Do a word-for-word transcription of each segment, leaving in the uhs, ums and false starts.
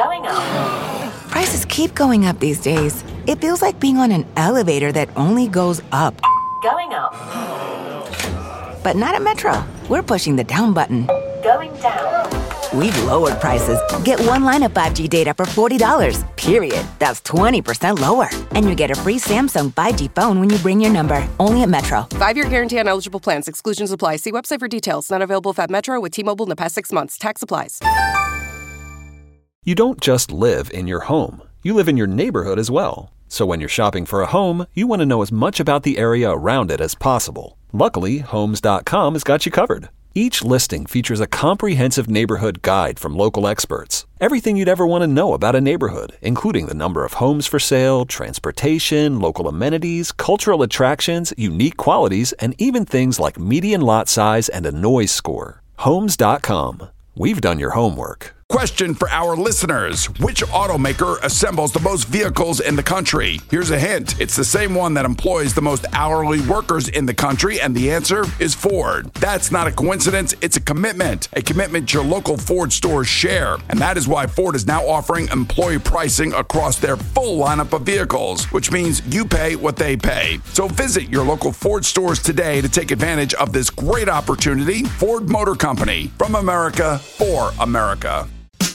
Going up. Prices keep going up these days. It feels like being on an elevator that only goes up. Going up. But not at Metro. We're pushing the down button. Going down. We've lowered prices. Get one line of five G data for forty dollars, period. That's twenty percent lower. And you get a free Samsung five G phone when you bring your number. Only at Metro. Five-year guarantee on eligible plans. Exclusions apply. See website for details. Not available if at Metro with T-Mobile in the past six months. Tax applies. You don't just live in your home. You live in your neighborhood as well. So when you're shopping for a home, you want to know as much about the area around it as possible. Luckily, Homes dot com has got you covered. Each listing features a comprehensive neighborhood guide from local experts. Everything you'd ever want to know about a neighborhood, including the number of homes for sale, transportation, local amenities, cultural attractions, unique qualities, and even things like median lot size and a noise score. Homes dot com. We've done your homework. Question for our listeners. Which automaker assembles the most vehicles in the country? Here's a hint. It's the same one that employs the most hourly workers in the country, and the answer is Ford. That's not a coincidence. It's a commitment. A commitment your local Ford stores share. And that is why Ford is now offering employee pricing across their full lineup of vehicles, which means you pay what they pay. So visit your local Ford stores today to take advantage of this great opportunity. Ford Motor Company. From America, for America.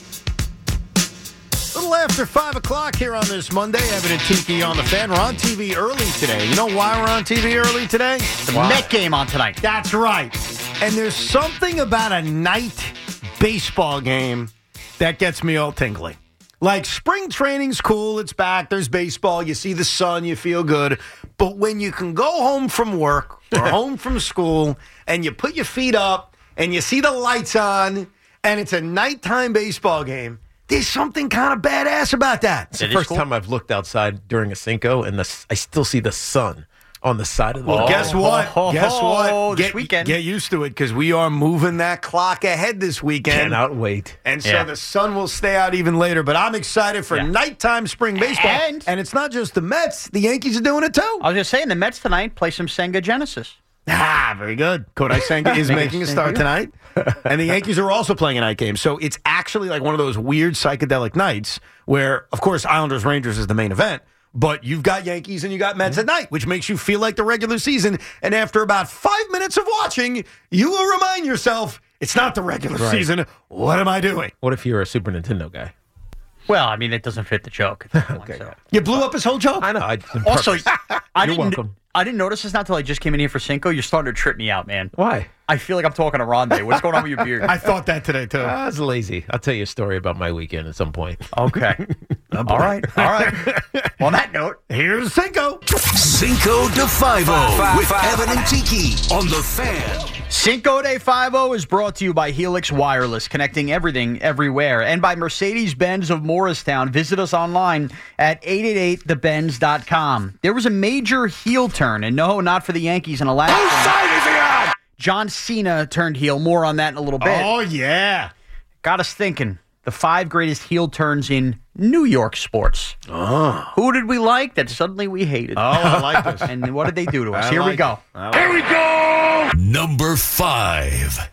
A little after five o'clock here on this Monday, Evan and Tiki on the Fan. We're on T V early today. You know why we're on T V early today? The wow. Met game on tonight. That's right. And there's something about a night baseball game that gets me all tingly. Like, spring training's cool. It's back. There's baseball. You see the sun. You feel good. But when you can go home from work or home from school and you put your feet up and you see the lights on and it's a nighttime baseball game, there's something kind of badass about that. It's the first cool. time I've looked outside during a Cinco, and the, I still see the sun on the side of the Well, wall. guess what? Oh, guess what? oh, Get, this weekend. Get used to it, because we are moving that clock ahead this weekend. Cannot wait. And so yeah. the sun will stay out even later. But I'm excited for yeah. nighttime spring baseball. And, and it's not just the Mets. The Yankees are doing it, too. I was just saying, the Mets tonight play some Senga Genesis. Ah, very good. Kodai Senga is making a start tonight. And the Yankees are also playing a night game. So it's actually like one of those weird psychedelic nights where, of course, Islanders-Rangers is the main event, but you've got Yankees and you got Mets at night, which makes you feel like the regular season. And after about five minutes of watching, you will remind yourself, it's not the regular right. season. What am I doing? What if you're a Super Nintendo guy? Well, I mean, it doesn't fit the joke. okay, so. You blew up his whole joke? I know. I, also, I You're didn't, welcome. I didn't notice this not until I just came in here for Cinco. You're starting to trip me out, man. Why? I feel like I'm talking to Rondé. What's going on with your beard? I thought that today, too. I was lazy. I'll tell you a story about my weekend at some point. Okay. oh, all right. All right. On that note, here's Cinco. Cinco de Five-O with Evan and Tiki on The Fan. Cinco de Five-O is brought to you by Helix Wireless, connecting everything, everywhere, and by Mercedes-Benz of Morristown. Visit us online at eight eight eight the benz dot com. There was a major heel turn, and no, not for the Yankees in the last Whose side is he on? John Cena turned heel. More on that in a little bit. Oh, yeah. Got us thinking. The five greatest heel turns in New York sports. Oh. Who did we like that suddenly we hated? Oh, I like this. And what did they do to us? I Here like we go. Like Here we go. Number five.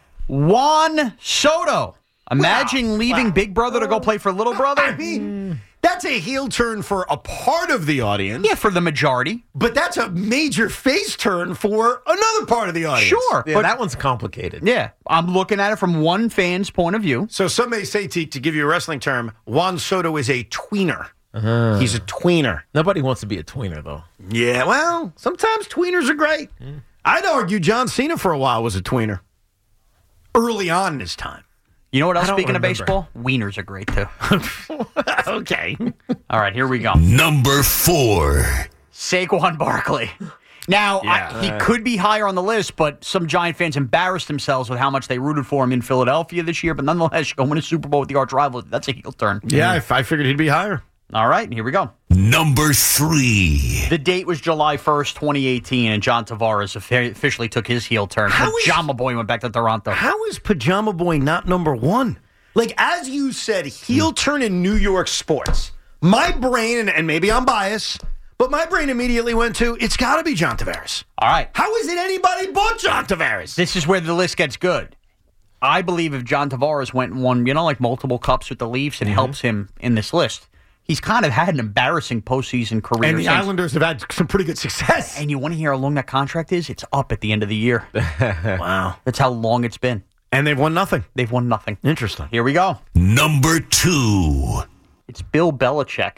Juan Soto. Imagine wow. leaving wow. Big Brother to go play for Little Brother. I mean, that's a heel turn for a part of the audience. Yeah, for the majority. But that's a major face turn for another part of the audience. Sure. Yeah, but that one's complicated. Yeah, I'm looking at it from one fan's point of view. So some may say, to, to give you a wrestling term, Juan Soto is a tweener. Uh, He's a tweener. Nobody wants to be a tweener, though. Yeah, well, sometimes tweeners are great. Mm. I'd argue John Cena for a while was a tweener. Early on in his time. You know what else, I don't speaking remember. of baseball? Wieners are great, too. Okay. All right, here we go. Number four. Saquon Barkley. Now, Yeah. I, he could be higher on the list, but some Giant fans embarrassed themselves with how much they rooted for him in Philadelphia this year. But nonetheless, you go win a Super Bowl with the arch rival. That's a heel turn. Yeah, I, I figured he'd be higher. All right, here we go. Number three. The date was July first, twenty eighteen, and John Tavares officially took his heel turn. How is- Pajama Boy went back to Toronto. How is Pajama Boy not number one? Like, as you said, heel turn in New York sports. My brain, and, and maybe I'm biased, but my brain immediately went to, it's got to be John Tavares. All right. How is it anybody but John Tavares? This is where the list gets good. I believe if John Tavares went and won, you know, like multiple cups with the Leafs, it mm-hmm. helps him in this list. He's kind of had an embarrassing postseason career. And the since. Islanders have had some pretty good success. And you want to hear how long that contract is? It's up at the end of the year. Wow. That's how long it's been. And they've won nothing. They've won nothing. Interesting. Here we go. Number two. It's Bill Belichick.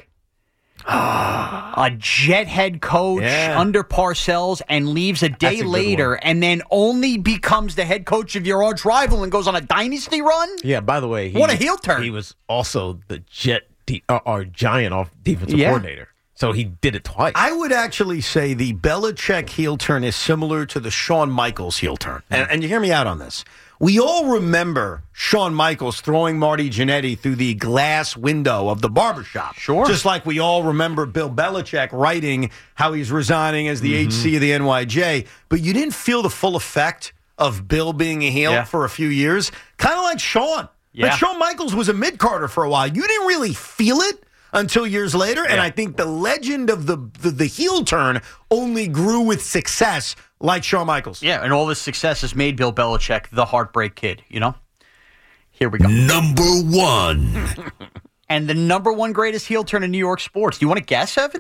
A Jet head coach Yeah. under Parcells and leaves a day That's a good later one. and then only becomes the head coach of your arch rival and goes on a dynasty run? Yeah, by the way, he, What a heel turn. He was also the Jet, de- uh, our giant off defensive Yeah. coordinator. So he did it twice. I would actually say the Belichick heel turn is similar to the Shawn Michaels heel turn. And, and you hear me out on this. We all remember Shawn Michaels throwing Marty Jannetty through the glass window of the barbershop. Sure. Just like we all remember Bill Belichick writing how he's resigning as the Mm-hmm. H C of the N Y J. But you didn't feel the full effect of Bill being a heel Yeah. for a few years. Kind of like Shawn. Yeah. Like Shawn Michaels was a mid-carder for a while. You didn't really feel it until years later. And Yeah. I think the legend of the, the, the heel turn only grew with success like Shawn Michaels. Yeah, and all this success has made Bill Belichick the heartbreak kid, you know? Here we go. Number one. And the number one greatest heel turn in New York sports. Do you want to guess, Evan?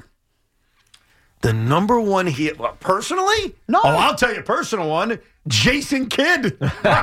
The number one heel, well, personally? No. Oh, I'll tell you a personal one. Jason Kidd.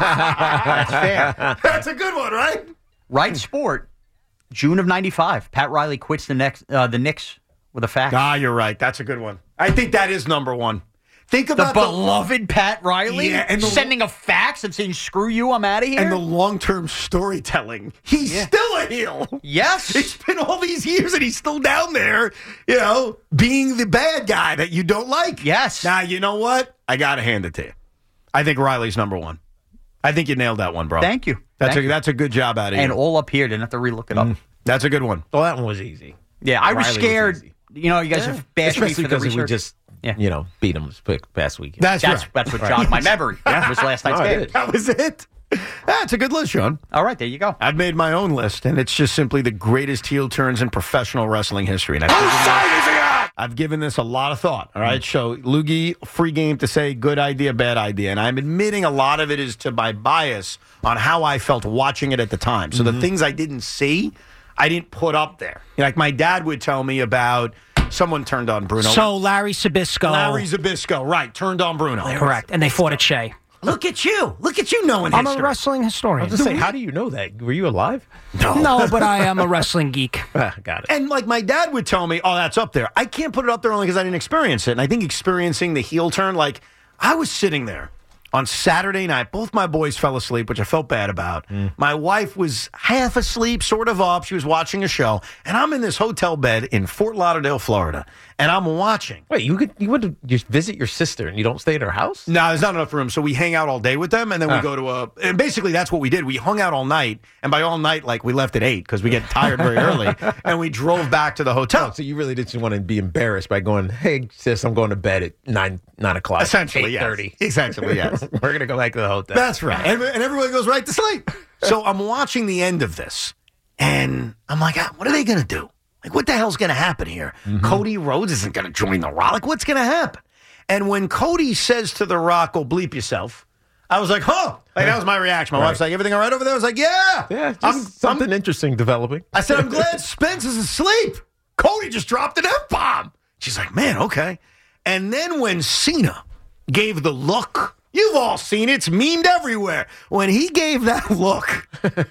That's fair. That's a good one, right? Right sport. June of ninety-five. Pat Riley quits the next uh, the Knicks with a fax. Ah, you're right. That's a good one. I think that is number one. Think The about beloved Pat Riley Yeah, and the- sending a fax and saying, screw you, I'm out of here? and the long-term storytelling. He's Yeah. still a heel. yes. It's been all these years and he's still down there, you know, being the bad guy that you don't like. Yes. Now, you know what? I got to hand it to you. I think Riley's number one. I think you nailed that one, bro. Thank you. That's, Thank a, that's a good job out of and you. all up here. Didn't have to relook it up. Mm, that's a good one. well, that one was easy. Yeah, I was Riley was scared. easy. You know, you guys have bashed me Especially for the because we research. just, Yeah. you know, beat them this quick past weekend. That's, That's, right. that's what jogged my memory. That was last night's No, it game. is. That was it. That's a good list, Sean. All right, there you go. I've made my own list, and it's just simply the greatest heel turns in professional wrestling history. And I've given, this, I've given this a lot of thought. All right, so Loogie, free game to say good idea, bad idea, and I'm admitting a lot of it is to my bias on how I felt watching it at the time. So the things I didn't see, I didn't put up there. Like my dad would tell me about someone turned on Bruno. So Larry Sabisco. Larry Zbyszko, right, turned on Bruno. Correct. And they fought at Shea. Look at you. Look at you knowing I'm history. a wrestling historian. I was just saying, how do you know that? Were you alive? No, but I am a wrestling geek. Ah, got it. And like my dad would tell me, oh, that's up there. I can't put it up there only because I didn't experience it. And I think experiencing the heel turn, like I was sitting there on Saturday night. Both my boys fell asleep, which I felt bad about. Mm. My wife was half asleep, sort of up. She was watching a show. And I'm in this hotel bed in Fort Lauderdale, Florida. And I'm watching. Wait, you could you went to just visit your sister and you don't stay at her house? No, there's not enough room. So we hang out all day with them, and then we Huh. go to a. And basically, that's what we did. We hung out all night, and by all night, like we left at eight because we get tired very early, and we drove back to the hotel. Oh, so you really didn't want to be embarrassed by going, hey, sis, I'm going to bed at nine nine o'clock. Essentially, eight yes. thirty. Essentially, yes. We're going to go back to the hotel. That's right. And, and everybody goes right to sleep. So I'm watching the end of this, and I'm like, ah, what are they going to do? Like, what the hell's going to happen here? Mm-hmm. Cody Rhodes isn't going to join The Rock. Like, what's going to happen? And when Cody says to The Rock, go bleep yourself, I was like, huh. Like, that was my reaction. My Right. wife's like, everything all right over there? I was like, yeah. Yeah, just I'm, something I'm, interesting developing. I said, I'm glad Spence is asleep. Cody just dropped an F-bomb. She's like, man, okay. And then when Cena gave the look, you've all seen it. It's memed everywhere. When he gave that look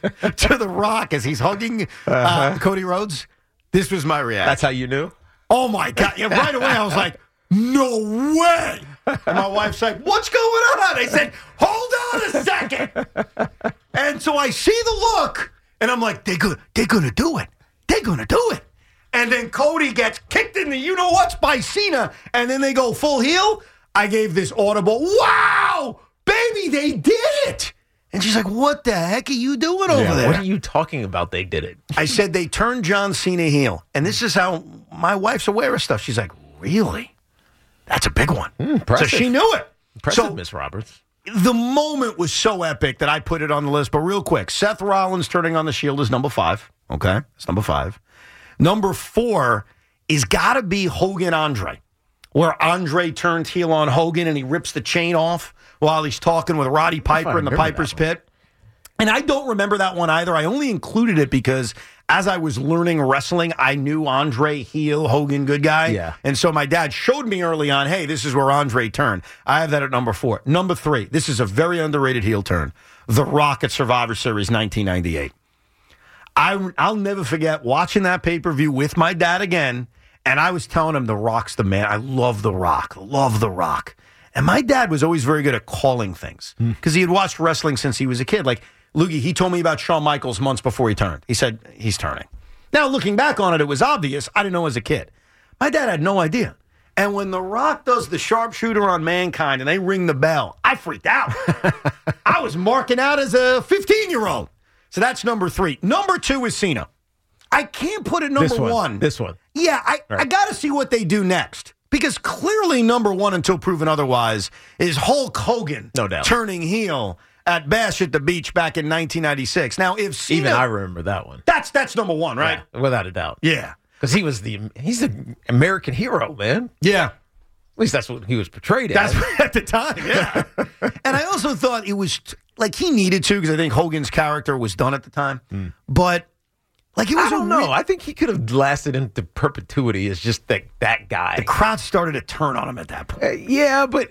to The Rock as he's hugging uh, Uh-huh. Cody Rhodes, this was my reaction. That's how you knew? Oh, my God. Yeah, right away, I was like, no way. And my wife's like, what's going on? I said, hold on a second. And so I see the look, and I'm like, they're good. They're going to do it. They're going to do it. And then Cody gets kicked in the you-know-what's by Cena, and then they go full heel. I gave this audible, wow, baby, they did it. And she's like, what the heck are you doing over Yeah, there? what are you talking about? They did it. I said they turned John Cena heel. And this is how my wife's aware of stuff. She's like, really? That's a big one. so impressive. she knew it. Impressive, So Miss Roberts. the moment was so epic that I put it on the list. But real quick, Seth Rollins turning on the Shield is number five. Okay, it's number five. Number four is got to be Hogan Andre, where Andre turned heel on Hogan and he rips the chain off while he's talking with Roddy Piper in the remember Piper's that one. Pit. And I don't remember that one either. I only included it because as I was learning wrestling, I knew Andre heel, Hogan good guy. Yeah. And so my dad showed me early on, hey, this is where Andre turned. I have that at number four. Number three, this is a very underrated heel turn. The Rock at Survivor Series nineteen ninety-eight. I, I'll never forget watching that pay-per-view with my dad again, and I was telling him The Rock's the man. I love The Rock. Love The Rock. And my dad was always very good at calling things because he had watched wrestling since he was a kid. Like, Loogie, he told me about Shawn Michaels months before he turned. He said, he's turning. Now, looking back on it, it was obvious. I didn't know as a kid. My dad had no idea. And when The Rock does the sharpshooter on Mankind and they ring the bell, I freaked out. I was marking out as a fifteen-year-old. So that's number three. Number two is Cena. I can't put it number This one. one. This one. Yeah, I, Right. I got to see what they do next. Because clearly number one, until proven otherwise, is Hulk Hogan No doubt. turning heel at Bash at the Beach back in nineteen ninety-six. Now, if Cena... Even I remember that one. That's that's number one, right? Yeah, without a doubt. Yeah. Because he was the he's the American hero, man. Yeah. At least that's what he was portrayed as. That's at the time, yeah. And I also thought it was, like, he needed to, because I think Hogan's character was done at the time. Mm. But, like, it was I don't a re- know. I think he could have lasted into perpetuity as just that that guy. The crowd started to turn on him at that point. Uh, yeah, but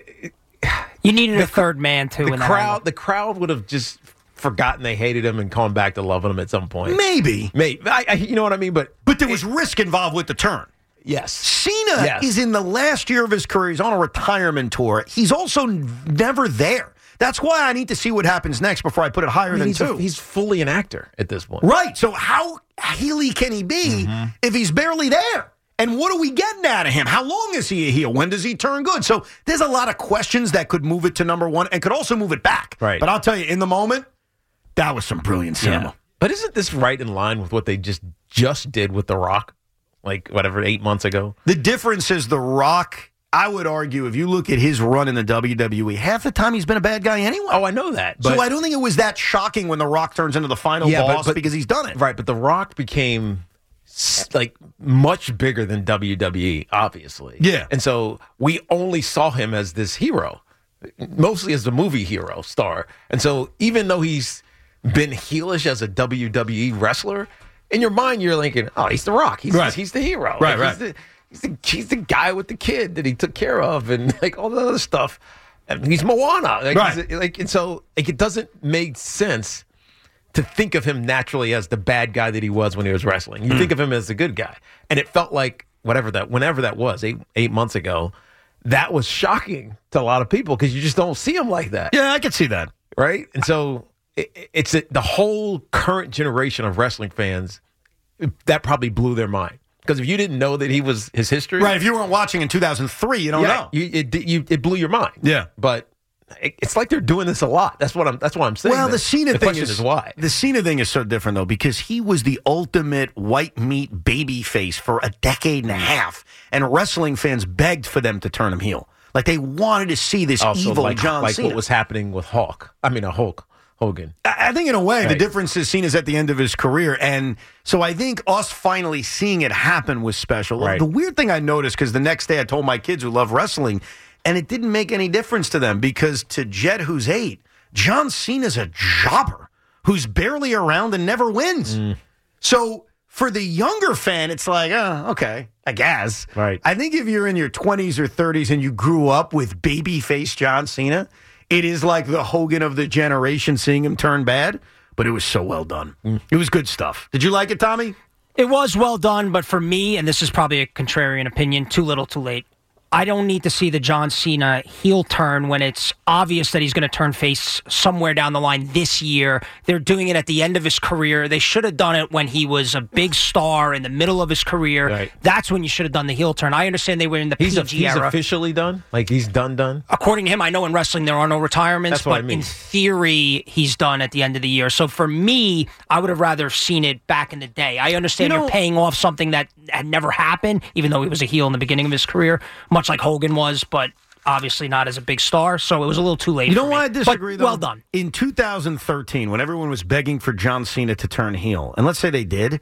You needed a third man, too. the in that crowd angle. the crowd would have just forgotten they hated him and gone back to loving him at some point. Maybe. Maybe. I, I, you know what I mean? But But there was risk involved with the turn. yes. Cena Yes. is in the last year of his career. He's on a retirement tour. He's also never there. That's why I need to see what happens next before I put it higher I mean, than he's, two. a, he's fully an actor at this point. Right. So how heely can he be Mm-hmm. if he's barely there? And what are we getting out of him? How long is he a heel? When does he turn good? So there's a lot of questions that could move it to number one and could also move it back. Right. But I'll tell you, in the moment, that was some brilliant cinema. Yeah. But isn't this right in line with what they just just did with The Rock? Like, whatever, eight months ago? The difference is The Rock, I would argue, if you look at his run in the W W E, half the time he's been a bad guy anyway. Oh, I know that. But, so I don't think it was that shocking when The Rock turns into the final Yeah, but- boss but- because he's done it. Right, but The Rock became s- like much bigger than W W E, obviously. Yeah. And so we only saw him as this hero, mostly as the movie hero star. And so even though he's been heelish as a W W E wrestler, in your mind you're thinking, oh, he's The Rock. He's, Right. he's the hero. Right, Like, right. He's the, he's, the, he's the guy with the kid that he took care of and like all the other stuff. And he's Moana. Like, Right. he's- like, and so like, it doesn't make sense to think of him naturally as the bad guy that he was when he was wrestling. You Mm. think of him as the good guy. And it felt like whatever that, whenever that was, eight eight months ago, that was shocking to a lot of people because you just don't see him like that. Yeah, I could see that. Right? And so it, it's a, the whole current generation of wrestling fans, that probably blew their mind. Because if you didn't know that he was his history. Right, if you weren't watching in two thousand three, you don't yeah, know. You, it, you, it blew your mind. Yeah. But it, it's like they're doing this a lot. That's what I'm, that's why I'm saying. Well, that. the Cena the thing question is, is why. The Cena thing is so different though because he was the ultimate white meat baby face for a decade and a half, and wrestling fans begged for them to turn him heel. Like they wanted to see this Also, evil like, John like Cena. what was happening with Hulk. I mean, a Hulk Hogan. I I think in a way the Right. difference is Cena's at the end of his career, and so I think us finally seeing it happen was special. Right. The weird thing I noticed because the next day I told my kids who love wrestling, and it didn't make any difference to them because to Jet, who's eight, John Cena's a jobber who's barely around and never wins. Mm. So for the younger fan, it's like, oh, okay, I guess. Right. I think if you're in your twenties or thirties and you grew up with babyface John Cena, it is like the Hogan of the generation seeing him turn bad, but it was so well done. It was good stuff. Did you like it, Tommy? It was well done, but for me, and this is probably a contrarian opinion, too little, too late. I don't need to see the John Cena heel turn when it's obvious that he's going to turn face somewhere down the line this year. They're doing it at the end of his career. They should have done it when he was a big star in the middle of his career. Right. That's when you should have done the heel turn. I understand they were in the He's, a, P G he's era. officially done? Like he's done, done? According to him, I know in wrestling there are no retirements, That's what but I mean. in theory, he's done at the end of the year. So for me, I would have rather seen it back in the day. I understand You know- you're paying off something that had never happened, even though he was a heel in the beginning of his career, much like Hogan was, but obviously not as a big star. So it was a little too late. You know for why me. I disagree, But though? well done. In two thousand thirteen, when everyone was begging for John Cena to turn heel, and let's say they did,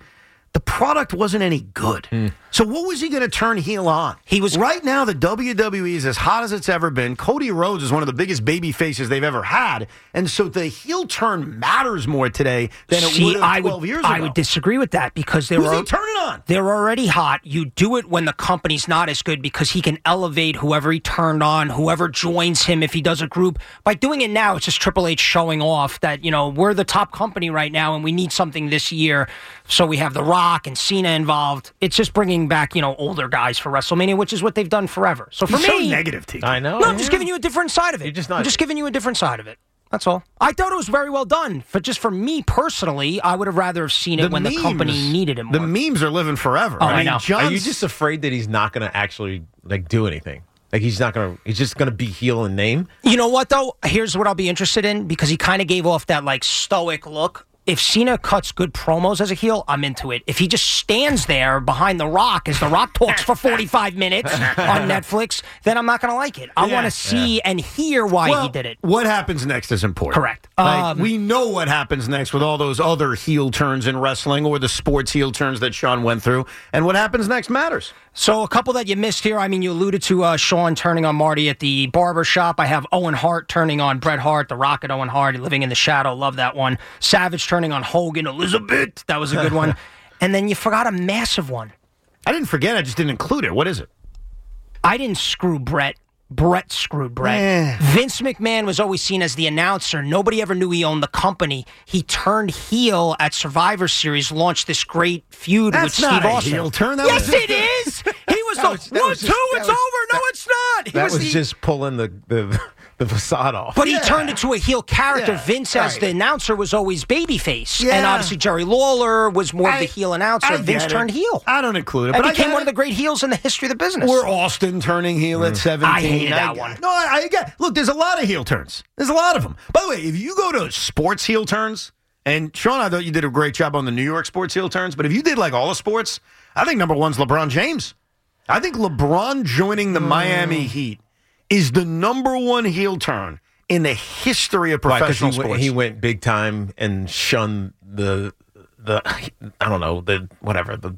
the product wasn't any good. Mm. So what was he going to turn heel on? He was right now. The W W E is as hot as it's ever been. Cody Rhodes is one of the biggest baby faces they've ever had, and so the heel turn matters more today than it See, would have I twelve would, years ago. I would disagree with that because they Who's were he turning on? They're already hot. You do it when the company's not as good because he can elevate whoever he turned on, whoever joins him if he does a group. By doing it now, it's just Triple H showing off that, you know, we're the top company right now and we need something this year. So we have The Rock and Cena involved. It's just bringing back, you know, older guys for WrestleMania, which is what they've done forever. So for He's me, so negative, T. I know. No, I'm just giving you a different side of it. You're just not, I'm just giving you a different side of it. That's all. I thought it was very well done. For just for me personally, I would have rather have seen it The when memes, the company needed it more. The memes are living forever. Oh, I I mean, know. John's, Are you just afraid that he's not going to actually like do anything? Like he's not going to. He's just going to be heel in name. You know what though? Here's what I'll be interested in because he kind of gave off that like stoic look. If Cena cuts good promos as a heel, I'm into it. If he just stands there behind The Rock as The Rock talks for forty-five minutes on Netflix, then I'm not going to like it. I Yeah, want to see yeah. and hear why well, he did it. What happens next is important. Correct. Like, Um, we know what happens next with all those other heel turns in wrestling or the sports heel turns that Sean went through. And what happens next matters. So a couple that you missed here. I mean, you alluded to uh, Sean turning on Marty at the barber shop. I have Owen Hart turning on Bret Hart, the Rocket Owen Hart, Living in the Shadow. Love that one. Savage turning on Hogan, Elizabeth. That was a good one. And then you forgot a massive one. I didn't forget. I just didn't include it. What is it? I didn't screw Bret. Bret screwed Bret. Eh. Vince McMahon was always seen as the announcer. Nobody ever knew he owned the company. He turned heel at Survivor Series, launched this great feud That's with not Steve a Austin. heel turn. That yes, was it is. He was the was- that one, was two, just- that it's was- over. No, it's not. He That was, the, just pulling the the, the facade off. But he turned into a heel character. Yeah, Vince, as right. the announcer, was always babyface. Yeah. And obviously Jerry Lawler was more of the heel announcer. I Vince get it. turned heel. I don't include it. And but I became get one it. of the great heels in the history of the business. Or Austin turning heel at seventeen. I hated that get- one. No, I, I get. Look, there's a lot of heel turns. There's a lot of them. By the way, if you go to sports heel turns, and Sean, I thought you did a great job on the New York sports heel turns, but if you did like all the sports, I think number one's LeBron James. I think LeBron joining the Miami Heat is the number one heel turn in the history of Why, 'cause professional he went, sports. he went big time and shunned the the I don't know the whatever the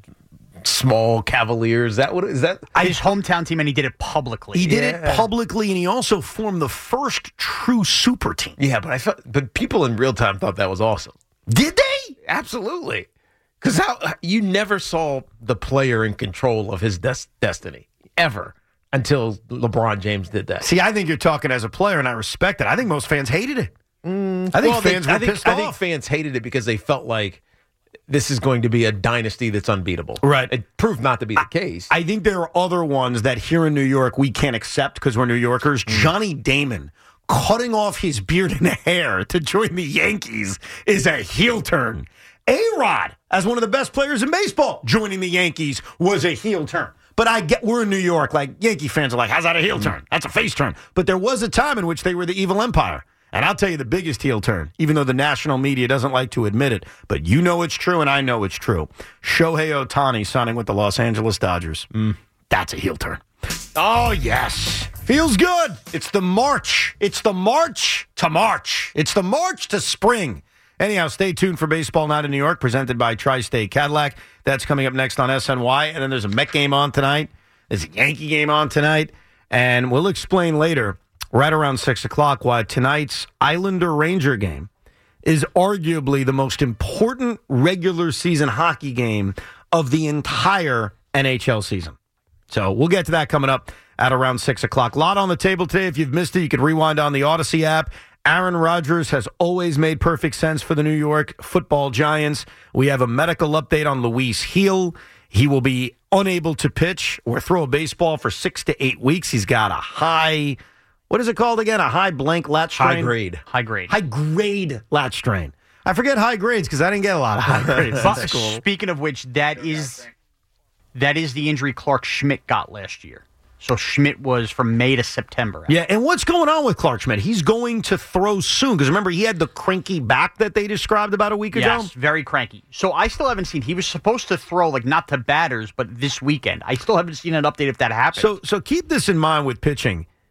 small Cavaliers. That what is that? His hometown team, and he did it publicly. He did Yeah. it publicly, and he also formed the first true super team. Yeah, but I felt, but people in real time thought that was awesome. Did they? Absolutely, because how you never saw the player in control of his des- destiny ever until LeBron James did that. See, I think you're talking as a player, and I respect it. I think most fans hated it. I think Well, they- fans were I think, pissed I off. think fans hated it because they felt like this is going to be a dynasty that's unbeatable. Right. It proved not to be the case. I think there are other ones that here in New York we can't accept because we're New Yorkers. Mm. Johnny Damon cutting off his beard and hair to join the Yankees is a heel turn. A-Rod, as one of the best players in baseball, joining the Yankees was a heel turn. But I get we're in New York, like Yankee fans are like, how's that a heel Mm. turn? That's a face turn. But there was a time in which they were the evil empire. And I'll tell you the biggest heel turn, even though the national media doesn't like to admit it, but you know it's true and I know it's true. Shohei Ohtani signing with the Los Angeles Dodgers. Mm, that's a heel turn. Oh, yes. Feels good. It's the March. It's the March to March. It's the March to spring. Anyhow, stay tuned for Baseball Night in New York, presented by Tri-State Cadillac. That's coming up next on S N Y. And then there's a Met game on tonight. There's a Yankee game on tonight. And we'll explain later, right around six o'clock, why tonight's Islander-Ranger game is arguably the most important regular season hockey game of the entire N H L season. So we'll get to that coming up at around six o'clock. A lot on the table today. If you've missed it, you can rewind on the Odyssey app. Aaron Rodgers has always made perfect sense for the New York Football Giants. We have a medical update on Luis Hill. He will be unable to pitch or throw a baseball for six to eight weeks. He's got a high, what is it called again? A high blank latch strain? High grade. High grade. High grade latch strain. I forget high grades because I didn't get a lot of high grades in But school. speaking of which, that is that is the injury Clark Schmidt got last year. So Schmidt was from May to September. Yeah, and what's going on with Clark Schmidt? He's going to throw soon because remember he had the cranky back that they described about a week ago. Yes, very cranky. So I still haven't seen. He was supposed to throw like not to batters, but this weekend. I still haven't seen an update if that happened. So, so keep this in mind with pitching.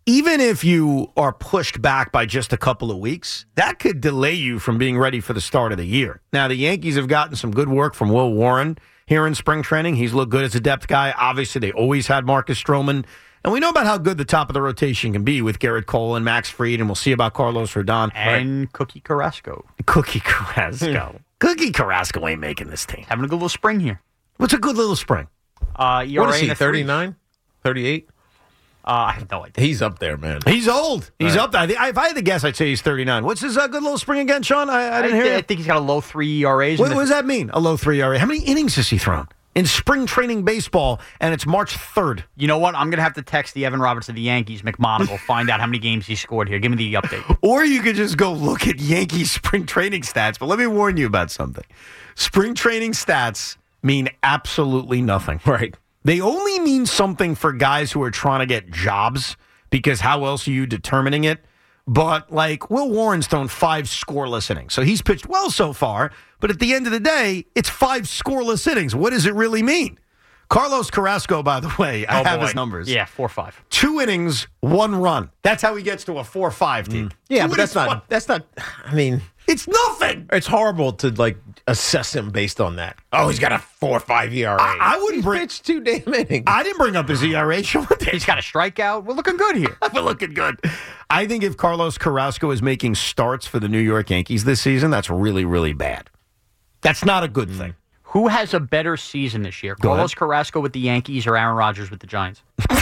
even if you are pushed back by just a couple of weeks, that could delay you from being ready for the start of the year. Now, the Yankees have gotten some good work from Will Warren here in spring training. He's looked good as a depth guy. Obviously, they always had Marcus Stroman. And we know about how good the top of the rotation can be with Garrett Cole and Max Fried, and we'll see about Carlos Rodon. And right. Cookie Carrasco. Cookie Carrasco. Cookie Carrasco ain't making this team. Having a good little spring here. What's a good little spring? Uh, what is he, thirty-nine? thirty-eight? Uh, I have no idea. He's up there, man. He's old. He's right. up there. I think, if I had to guess, I'd say he's thirty-nine. What's his uh, good little spring again, Sean? I, I didn't I, hear I it. think he's got a low three E R As. What, what does that mean, a low three E R A? How many innings has he thrown in spring training baseball, and it's March third? You know what? I'm going to have to text the Evan Roberts of the Yankees, McMonagle, find out how many games he scored here. Give me the update. Or you could just go look at Yankees spring training stats. But let me warn you about something. Spring training stats mean absolutely nothing. Right. They only mean something for guys who are trying to get jobs, because how else are you determining it? But, like, Will Warren's thrown five scoreless innings. So he's pitched well so far, but at the end of the day, it's five scoreless innings. What does it really mean? Carlos Carrasco, by the way, I oh, have boy. his numbers. Yeah, four five. Two innings, one run. That's how he gets to a four five team. Mm. Yeah, Two but that's innings, not, one. that's not, I mean. It's nothing. It's horrible to, like, assess him based on that. Oh, he's got a four or five E R A. I, I wouldn't he's bring. pitched two damn innings. I didn't bring up his E R A. Sean did. He's got a strikeout. We're looking good here. We're looking good. I think if Carlos Carrasco is making starts for the New York Yankees this season, that's really, really bad. That's not a good Mm. thing. Who has a better season this year? Go Carlos ahead. Carrasco with the Yankees or Aaron Rodgers with the Giants?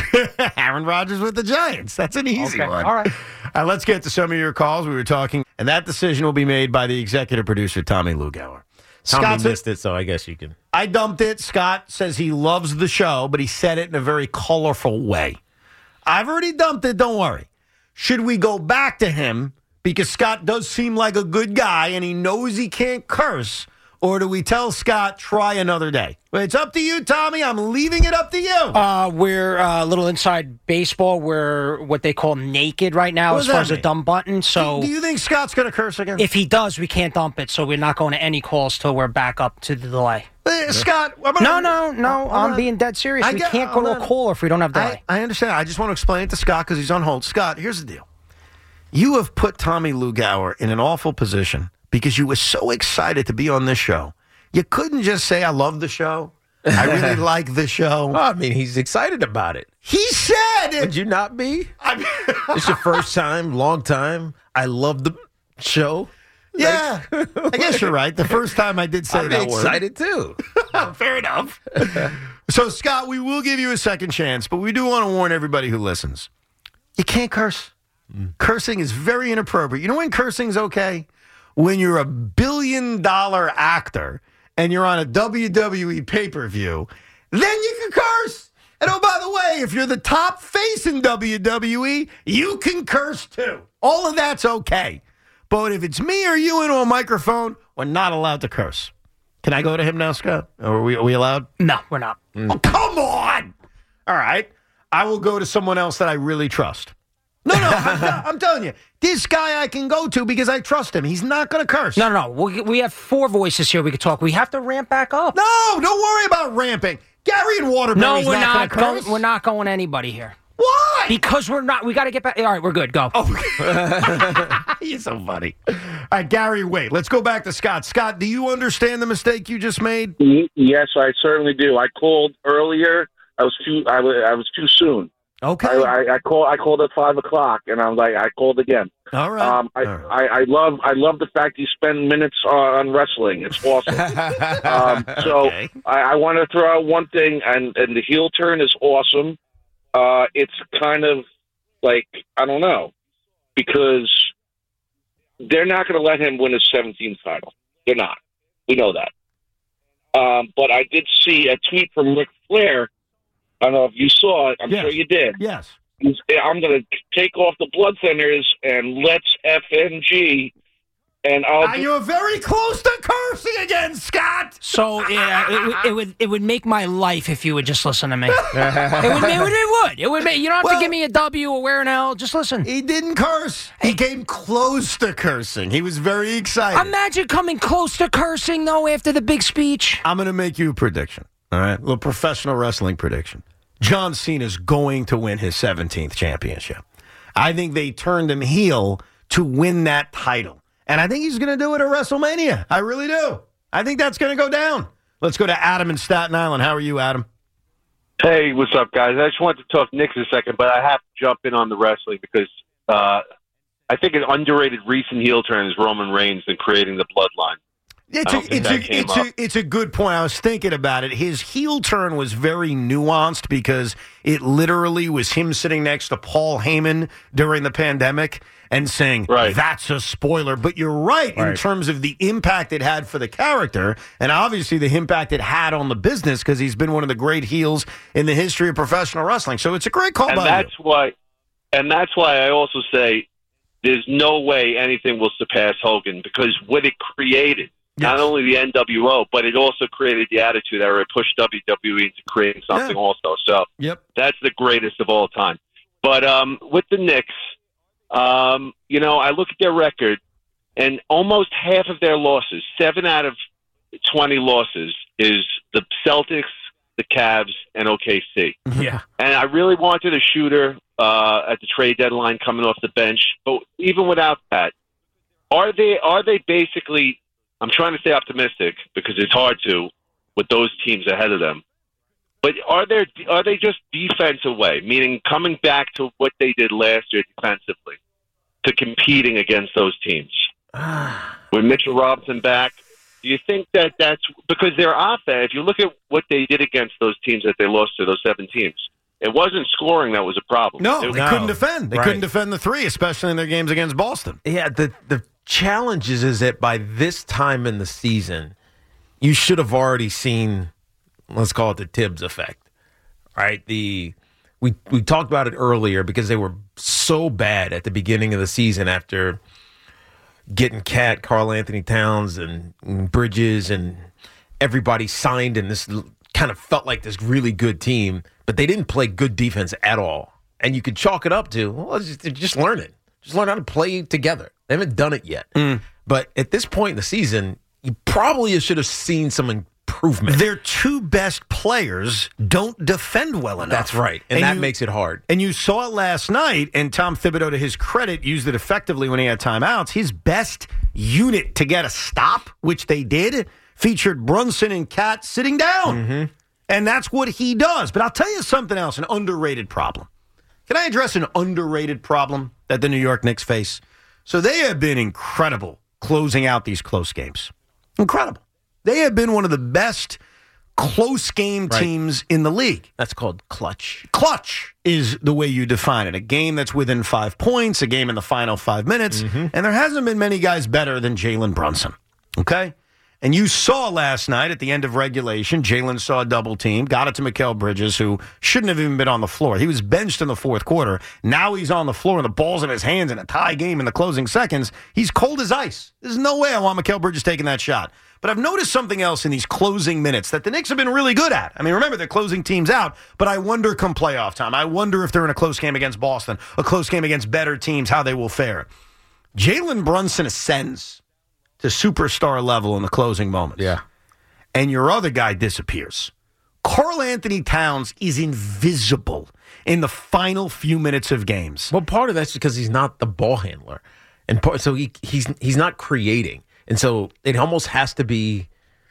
Aaron Rodgers with the Giants. That's an easy Okay. one. All right. All right, let's get to some of your calls. We were talking, and that decision will be made by the executive producer, Tommy Lugauer. Tommy Scott missed it, so I guess you can. I dumped it. Scott says he loves the show, but he said it in a very colorful way. I've already dumped it. Don't worry. Should we go back to him because Scott does seem like a good guy and he knows he can't curse? Or do we tell Scott, try another day? Well, it's up to you, Tommy. I'm leaving it up to you. Uh, we're uh, a little inside baseball. We're what they call naked right now What as does far that as a mean? dumb button. So do you think Scott's going to curse again? if he does, we can't dump it. So we're not going to any calls till we're back up to the delay. Uh, Scott, I'm No, gonna- no, no. I'm I'm not- being dead serious. I We get- can't go I'm to a not- call if we don't have delay. I, I understand. I just want to explain it to Scott because he's on hold. Scott, here's the deal. You have put Tommy Lugauer in an awful position because you were so excited to be on this show. You couldn't just say, I love the show. I really like the show. Well, I mean, he's excited about it. He said Would you not be? I mean, It's your first time, long time. I love the show. yeah, I guess you're right. The first time I did say I'm that excited too. word. Fair enough. So, Scott, we will give you a second chance, but we do want to warn everybody who listens. You can't curse. Cursing is very inappropriate. You know when cursing's okay? When you're a billion-dollar actor and you're on a W W E pay-per-view, then you can curse. And oh, by the way, if you're the top face in W W E, you can curse too. All of that's okay. But if it's me or you into a microphone, we're not allowed to curse. Can I go to him now, Scott? Or are we, are we allowed? No, we're not. Oh, come on. All right. I will go to someone else that I really trust. No, no, I'm, I'm telling you. This guy I can go to because I trust him. He's not going to curse. No, no, no. We, we have four voices here we could talk. We have to ramp back up. No, don't worry about ramping. Gary and Waterbury's No, we're not, not gonna going. curse. We're not going anybody here. Why? Because we're not. We got to get back. All right, we're good. Go. Oh, you're so funny. All right, Gary, wait. Let's go back to Scott. Scott, do you understand the mistake you just made? Y- Yes, I certainly do. I called earlier. I was too. I was. I was too soon. Okay. I, I, I called. I called at five o'clock, and I was like, I called again. All right. Um, I, All right. I, I love. I love the fact you spend minutes uh, on wrestling. It's awesome. um, so Okay. I, I want to throw out one thing, and, and the heel turn is awesome. Uh, it's kind of like I don't know because they're not going to let him win his seventeenth title. They're not. We know that. Um, but I did see a tweet from Ric Flair. I don't know if you saw it. I'm Yes. sure you did. Yes. He's, I'm going to take off the blood thinners and let's F N G. And I'll. Ah, you're very close to cursing again, Scott. So yeah, it, would- it would it would make my life if you would just listen to me. it, would, it would. It would. It would make. You don't have Well- to give me a W or where an L. Just listen. He didn't curse. He came close to cursing. He was very excited. Imagine coming close to cursing though after the big speech. I'm going to make you a prediction. All right, a little professional wrestling prediction. John Cena's going to win his seventeenth championship. I think they turned him heel to win that title. And I think he's going to do it at WrestleMania. I really do. I think that's going to go down. Let's go to Adam in Staten Island. How are you, Adam? Hey, what's up, guys? I just wanted to talk Knicks a second, but I have to jump in on the wrestling because uh, I think an underrated recent heel turn is Roman Reigns and creating the bloodline. It's a, it's, a, it's, a, it's a good point. I was thinking about it. His heel turn was very nuanced because it literally was him sitting next to Paul Heyman during the pandemic and saying, right. That's a spoiler. But you're right, right in terms of the impact it had for the character and obviously the impact it had on the business because he's been one of the great heels in the history of professional wrestling. So it's a great call and by that's you. Why, and that's why I also say there's no way anything will surpass Hogan because what it created, yes. not only the N W O, but it also created the Attitude Era. It pushed W W E into creating something yeah. also. So yep. that's the greatest of all time. But um, with the Knicks, um, you know, I look at their record, and almost half of their losses, seven out of twenty losses, is the Celtics, the Cavs, and O K C. Yeah. And I really wanted a shooter uh, at the trade deadline coming off the bench. But even without that, are they are they basically – I'm trying to stay optimistic because it's hard to with those teams ahead of them. But are there are they just defense away, meaning coming back to what they did last year defensively, to competing against those teams? With Mitchell Robinson back, do you think that that's – because their offense, if you look at what they did against those teams that they lost to, those seven teams, it wasn't scoring that was a problem. No, it, they no. couldn't defend. They Right. couldn't defend the three, especially in their games against Boston. Yeah, the the challenge is, is that by this time in the season, you should have already seen, let's call it the Tibbs effect, right? The we we talked about it earlier because they were so bad at the beginning of the season after getting Cat, Karl Anthony Towns, and, and Bridges, and everybody signed, and this kind of felt like this really good team, but they didn't play good defense at all. And you could chalk it up to, well, just, just learn it. Just learn how to play together. They haven't done it yet. Mm. But at this point in the season, you probably should have seen some improvement. Their two best players don't defend well enough. That's right. And, and that you, makes it hard. And you saw it last night, and Tom Thibodeau, to his credit, used it effectively when he had timeouts. His best unit to get a stop, which they did, featured Brunson and Cat sitting down. Mm-hmm. And that's what he does. But I'll tell you something else, an underrated problem. Can I address an underrated problem that the New York Knicks face? So they have been incredible closing out these close games. Incredible. They have been one of the best close game right. teams in the league. That's called clutch. Clutch is the way you define it. A game that's within five points, a game in the final five minutes, mm-hmm. and there hasn't been many guys better than Jalen Brunson. Okay? And you saw last night at the end of regulation, Jalen saw a double team, got it to Mikal Bridges, who shouldn't have even been on the floor. He was benched in the fourth quarter. Now he's on the floor and the ball's in his hands in a tie game in the closing seconds. He's cold as ice. There's no way I want Mikal Bridges taking that shot. But I've noticed something else in these closing minutes that the Knicks have been really good at. I mean, remember, they're closing teams out, but I wonder come playoff time. I wonder if they're in a close game against Boston, a close game against better teams, how they will fare. Jalen Brunson ascends to superstar level in the closing moments. Yeah. And your other guy disappears. Karl Anthony Towns is invisible in the final few minutes of games. Well, part of that's because he's not the ball handler. And part, so he he's he's not creating. And so it almost has to be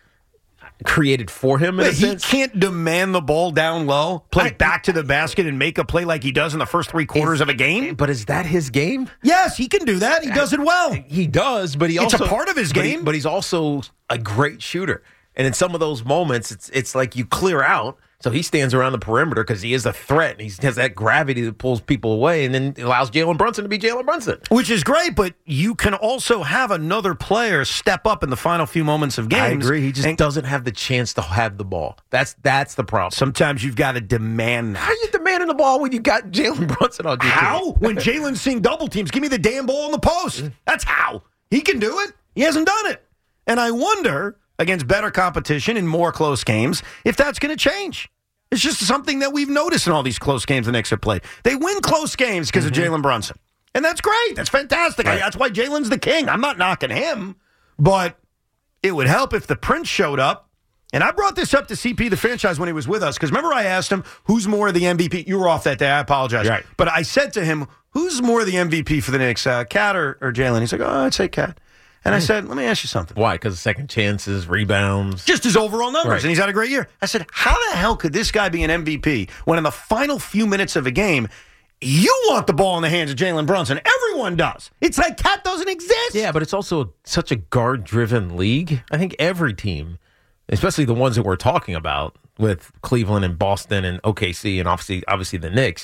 created for him in But a he sense. can't demand the ball down low, play I, back to the basket, and make a play like he does in the first three quarters is, of a game. But is that his game? Yes, he can do that. He does it well. He does, but he it's also a part of his but game. He, but he's also a great shooter. And in some of those moments, it's it's like you clear out. So he stands around the perimeter because he is a threat. He has that gravity that pulls people away and then allows Jalen Brunson to be Jalen Brunson. Which is great, but you can also have another player step up in the final few moments of games. I agree. He just and doesn't have the chance to have the ball. That's that's the problem. Sometimes you've got to demand that. How are you demanding the ball when you got Jalen Brunson on your How? team? When Jalen's seeing double teams, give me the damn ball in the post. That's how. He can do it. He hasn't done it. And I wonder, against better competition in more close games, if that's going to change. It's just something that we've noticed in all these close games the Knicks have played. They win close games because mm-hmm. of Jalen Brunson. And that's great. That's fantastic. Right. That's why Jalen's the king. I'm not knocking him. But it would help if the Prince showed up. And I brought this up to C P, the franchise, when he was with us. Because remember I asked him, who's more of the M V P? You were off that day. I apologize. Right. But I said to him, who's more the M V P for the Knicks, uh, Cat or, or Jalen? He's like, oh, I'd say Cat. And I said, let me ask you something. Why? Because second chances, rebounds. Just his overall numbers, Right. and he's had a great year. I said, how the hell could this guy be an M V P when in the final few minutes of a game, you want the ball in the hands of Jalen Brunson? Everyone does. It's like Cat doesn't exist. Yeah, but it's also such a guard-driven league. I think every team, especially the ones that we're talking about with Cleveland and Boston and O K C and obviously obviously the Knicks,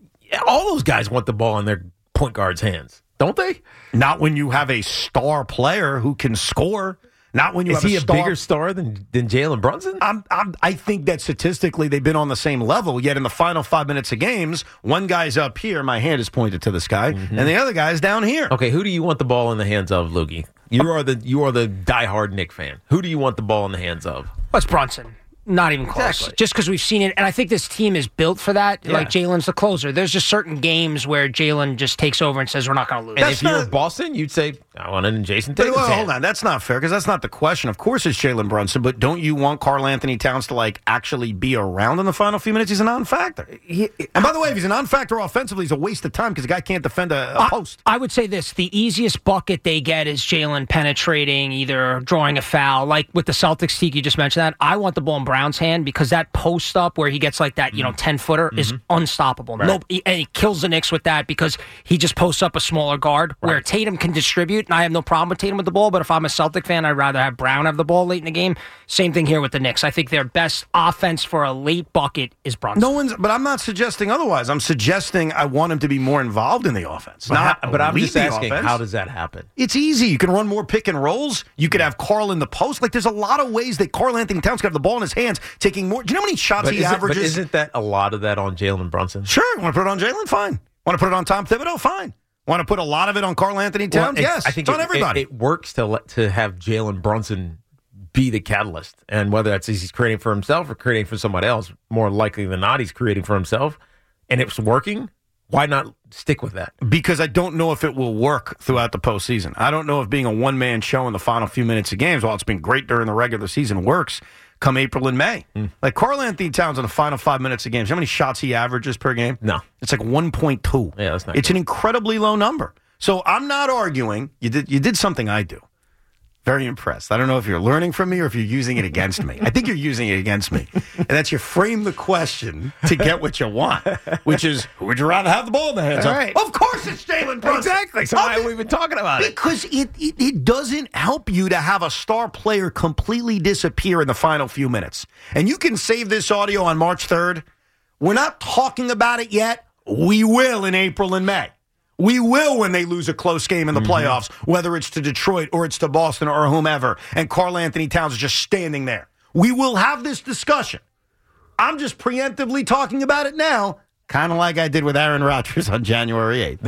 all those guys want the ball in their point guard's hands, don't they? Not when you have a star player who can score. Not when you Is have he a a star. bigger star than, than Jalen Brunson? I'm, I'm, I think that statistically they've been on the same level, yet in the final five minutes of games, one guy's up here, my hand is pointed to the sky, Mm-hmm. and the other guy's down here. Okay, who do you want the ball in the hands of, Loogie? You are the you are the diehard Knick fan. Who do you want the ball in the hands of? What's Brunson? Not even close. Exactly. Just because we've seen it, and I think this team is built for that. Yeah. Like Jalen's the closer. There's just certain games where Jalen just takes over and says, "We're not going to lose." And That's if you're not- Boston, you'd say, I want it in Jason But, Tatum's well, hand. hold on, that's not fair because that's not the question. Of course, it's Jalen Brunson, but don't you want Karl Anthony Towns to like actually be around in the final few minutes? He's a non-factor. And by the way, if he's a non-factor offensively, he's a waste of time because the guy can't defend a, a I- post. I would say this: the easiest bucket they get is Jalen penetrating, either drawing a foul, like with the Celtics. Teak, you just mentioned that. I want the ball in Brown's hand because that post up where he gets like that, you know, ten footer is unstoppable. Right. No, he, and he kills the Knicks with that because he just posts up a smaller guard where Right. Tatum can distribute, and I have no problem with Tatum with the ball. But if I'm a Celtic fan, I'd rather have Brown have the ball late in the game. Same thing here with the Knicks. I think their best offense for a late bucket is Brunson. No one's, but I'm not suggesting otherwise. I'm suggesting I want him to be more involved in the offense. But, not how- but I'm lead just the asking, offense. how does that happen? It's easy. You can run more pick and rolls. You could have Karl in the post. Like, there's a lot of ways that Karl Anthony Towns could have the ball in his hands, taking more. Do you know how many shots But, he isn't, averages? but isn't that a lot of that on Jalen Brunson? Sure. Want to put it on Jalen? Fine. Want to put it on Tom Thibodeau? Fine. Want to put a lot of it on Karl Anthony Towns? Well, yes. I think it's on it, everybody. It, it works to let, to have Jalen Brunson be the catalyst, and whether that's he's creating for himself or creating for somebody else, more likely than not, he's creating for himself, and it's working. Why not stick with that? Because I don't know if it will work throughout the postseason. I don't know if being a one-man show in the final few minutes of games, while it's been great during the regular season, works come April and May. Mm. Like Karl Anthony Towns in the final five minutes of games, how many shots he averages per game? No. It's like one point two. Yeah, that's not It's good. an incredibly low number. So I'm not arguing. You did, you did something I do. Very impressed. I don't know if you're learning from me or if you're using it against me. I think you're using it against me. And that's you frame the question to get what you want, which is, who would you rather have the ball in the hands All of? right. Of course it's Jalen Brunson. Exactly. So why have we been talking about it? Because it, it, it doesn't help you to have a star player completely disappear in the final few minutes. And you can save this audio on March third. We're not talking about it yet. We will in April and May. We will when they lose a close game in the Mm-hmm. playoffs, whether it's to Detroit or it's to Boston or whomever, and Karl Anthony Towns is just standing there. We will have this discussion. I'm just preemptively talking about it now, kind of like I did with Aaron Rodgers on January eighth.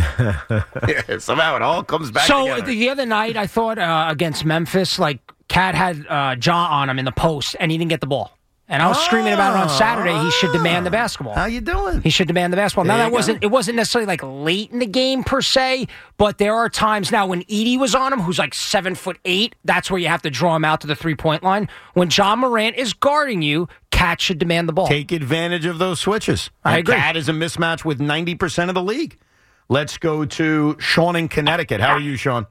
Yeah, somehow it all comes back So together. the other night, I thought uh, against Memphis, like Cat had uh, Jaw on him in the post, and he didn't get the ball. And I was screaming about it on Saturday. He should demand the basketball. How you doing? He should demand the basketball. Now There that you wasn't go. it wasn't necessarily like late in the game per se, but there are times now when Edie was on him, who's like seven foot eight. That's where you have to draw him out to the three point line. When John Morant is guarding you, Cat should demand the ball. Take advantage of those switches. I And agree. Cat is a mismatch with ninety percent of the league. Let's go to Sean in Connecticut. How are you, Sean?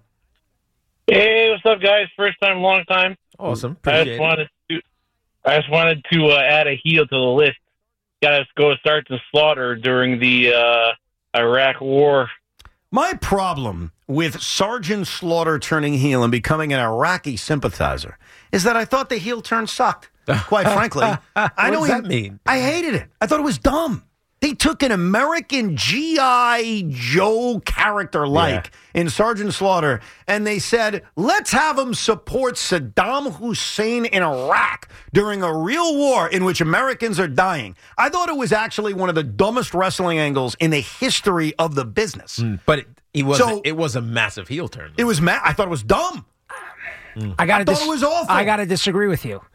Hey, what's up, guys? First time, long time. Awesome. I Appreciate just it. wanted to, I just wanted to uh, add a heel to the list. Got to go start the slaughter during the uh, Iraq War. My problem with Sergeant Slaughter turning heel and becoming an Iraqi sympathizer is that I thought the heel turn sucked. Quite frankly, I What know does he- that mean? I hated it. I thought it was dumb. They took an American G I. Joe character like in Sergeant Slaughter, and they said, let's have him support Saddam Hussein in Iraq during a real war in which Americans are dying. I thought it was actually one of the dumbest wrestling angles in the history of the business. But it, he was So- it was a massive heel turn. It was ma- I thought it was dumb. I got I thought it was awful. I got to disagree with you.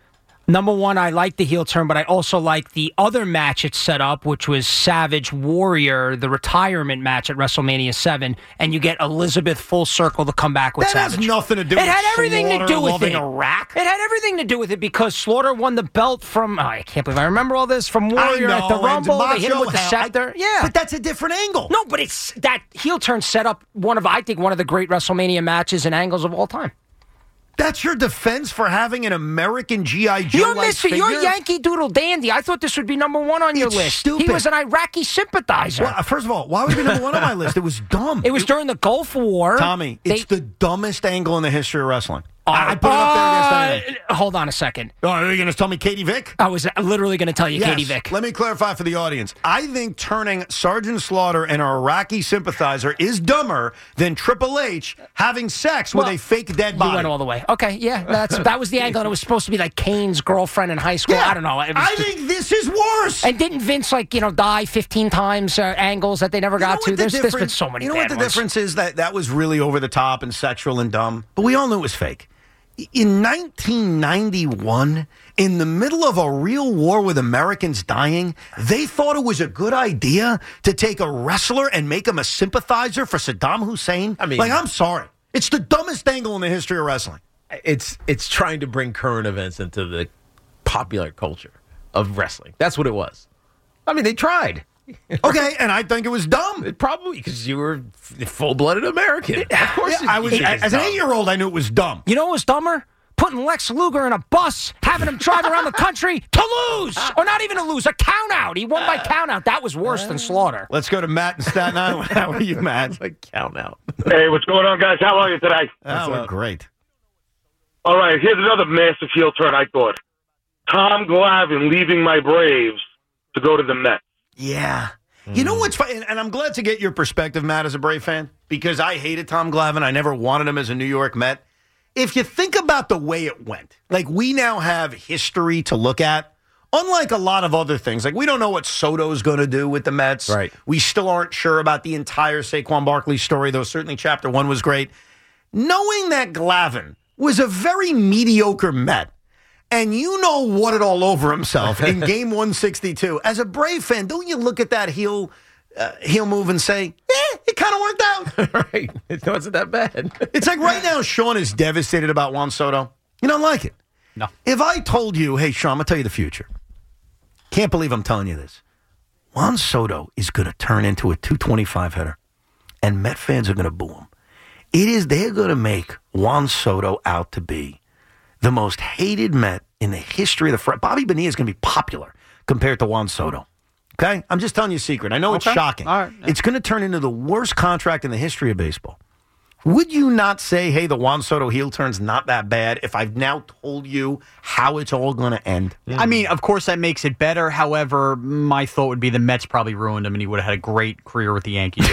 Number one, I like the heel turn, but I also like the other match it set up, which was Savage Warrior, the retirement match at WrestleMania seven, and you get Elizabeth full circle to come back with that Savage. That has nothing to do it with had everything Slaughter to do with loving it. Iraq. It had everything to do with it because Slaughter won the belt from, oh, I can't believe I remember all this, from Warrior I know, at the Rumble. They hit him with the hell, scepter. I, yeah. But that's a different angle. No, but it's that heel turn set up one of, I think, one of the great WrestleMania matches and angles of all time. That's your defense for having an American G I. Joe You're like missing. figure? You're Yankee Doodle Dandy. I thought this would be number one on your It's list. stupid. He was an Iraqi sympathizer. Well, first of all, why would it be number one on my list? It was dumb. It was it, during the Gulf War. Tommy, they, it's the dumbest angle in the history of wrestling. Uh, I put it up there against anything. Uh, hold on a second. Oh, are you going to tell me Katie Vick? I was literally going to tell you yes. Katie Vick. Let me clarify for the audience. I think turning Sergeant Slaughter and an Iraqi sympathizer is dumber than Triple H having sex well, with a fake dead body. You went all the way. Okay, yeah, that's that was the angle, and it was supposed to be like Kane's girlfriend in high school. Yeah, I don't know. It was I just, think this is worse. And didn't Vince like you know die fifteen times uh, angles that they never you got to? The There's, there's been so many. You know bad what the ones. difference is? That that was really over the top and sexual and dumb, but we all knew it was fake. In nineteen ninety-one, in the middle of a real war with Americans dying, they thought it was a good idea to take a wrestler and make him a sympathizer for Saddam Hussein. I mean, like, I'm sorry. It's the dumbest angle in the history of wrestling. It's it's trying to bring current events into the popular culture of wrestling. That's what it was. I mean, they tried. Okay, and I think it was dumb. It probably because you were full-blooded American. Of course, yeah, I was. As an eight-year-old, I knew it was dumb. You know what was dumber? Putting Lex Luger in a bus, having him drive around the country to lose, or not even to lose, a count out. He won by count out. That was worse than Slaughter. Let's go to Matt in Staten Island. How are you, Matt? Like count out. Hey, what's going on, guys? How are you today? Oh, we're great. All right, here's another massive heel turn. I thought Tom Glavine leaving my Braves to go to the Mets. Yeah. You know what's funny? And I'm glad to get your perspective, Matt, as a Brave fan, because I hated Tom Glavine. I never wanted him as a New York Met. If you think about the way it went, like we now have history to look at, unlike a lot of other things. Like we don't know what Soto's going to do with the Mets. Right. We still aren't sure about the entire Saquon Barkley story, though certainly chapter one was great. Knowing that Glavine was a very mediocre Met, and you know what it all over himself in game one sixty-two. As a Brave fan, don't you look at that heel uh, heel move and say, eh, it kind of worked out. Right. It wasn't that bad. It's like right now Sean is devastated about Juan Soto. You don't like it. No. If I told you, hey, Sean, I'm going to tell you the future. Can't believe I'm telling you this. Juan Soto is going to turn into a two twenty-five hitter, and Met fans are going to boo him. It is, they're going to make Juan Soto out to be the most hated Met in the history of the fr- Bobby Bonilla is going to be popular compared to Juan Soto. Okay? I'm just telling you a secret. I know it's Okay. shocking. All right. Yeah. It's going to turn into the worst contract in the history of baseball. Would you not say, hey, the Juan Soto heel turn's not that bad if I've now told you how it's all going to end? I mean, of course, that makes it better. However, my thought would be the Mets probably ruined him, and he would have had a great career with the Yankees.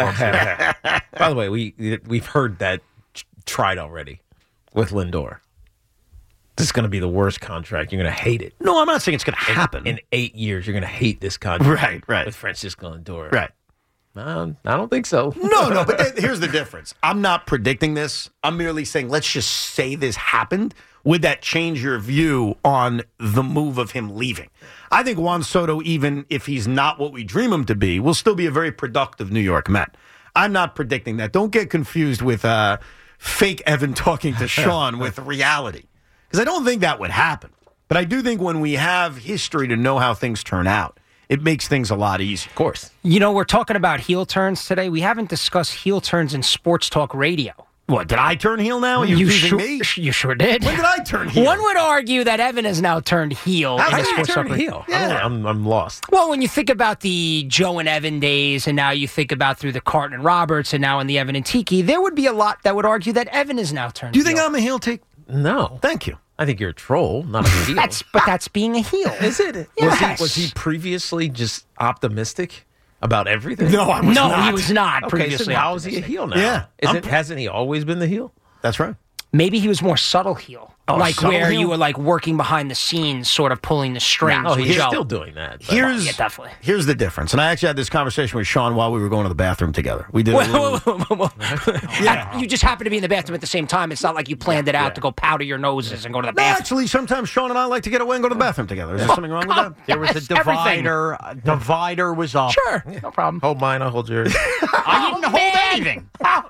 By the way, we we've heard that tried already with Lindor. This is going to be the worst contract. You're going to hate it. No, I'm not saying it's going to happen. In, in eight years, you're going to hate this contract. Right, right. With Francisco Lindor. Right. Um, I don't think so. No, no, but th- here's the difference. I'm not predicting this. I'm merely saying, let's just say this happened. Would that change your view on the move of him leaving? I think Juan Soto, even if he's not what we dream him to be, will still be a very productive New York Met. I'm not predicting that. Don't get confused with uh, fake Evan talking to Sean with reality, because I don't think that would happen. But I do think when we have history to know how things turn out, it makes things a lot easier. Of course. You know, we're talking about heel turns today. We haven't discussed heel turns in sports talk radio. What, did I turn heel now? Are you, you accusing sure, me? You sure did. When did I turn heel? One would argue that Evan has now turned heel. How in did the I sports turn talk radio. heel? I don't know. I'm, I'm lost. Well, when you think about the Joe and Evan days, and now you think about through the Carton and Roberts, and now in the Evan and Tiki, there would be a lot that would argue that Evan is now turned Do you heel. think I'm a heel, Tiki? No. Thank you. I think you're a troll, not a heel. That's, but that's being a heel. Is it? Yes. Was he, was he previously just optimistic about everything? No, I was no, not. he was not Okay, previously. so how is he a heel now? Yeah. Is I'm it, pr- hasn't he always been the heel? That's right. Maybe he was more subtle heel. Oh, like subtle where heel? you were like working behind the scenes, sort of pulling the strings. Oh, with he's Joe. still doing that. but- Here's Yeah, definitely. Here's the difference, and I actually had this conversation with Sean while we were going to the bathroom together. We did. A Whoa, little, whoa, whoa, whoa, whoa. Yeah. You just happened to be in the bathroom at the same time. It's not like you planned it out to go powder your noses and go to the no, bathroom. actually, sometimes Sean and I like to get away and go to the bathroom together. Is there something wrong with that? There was a Yes, everything. divider. A divider was up. Sure, no problem. Hold mine, I'll hold yours. I didn't hold anything. Oh,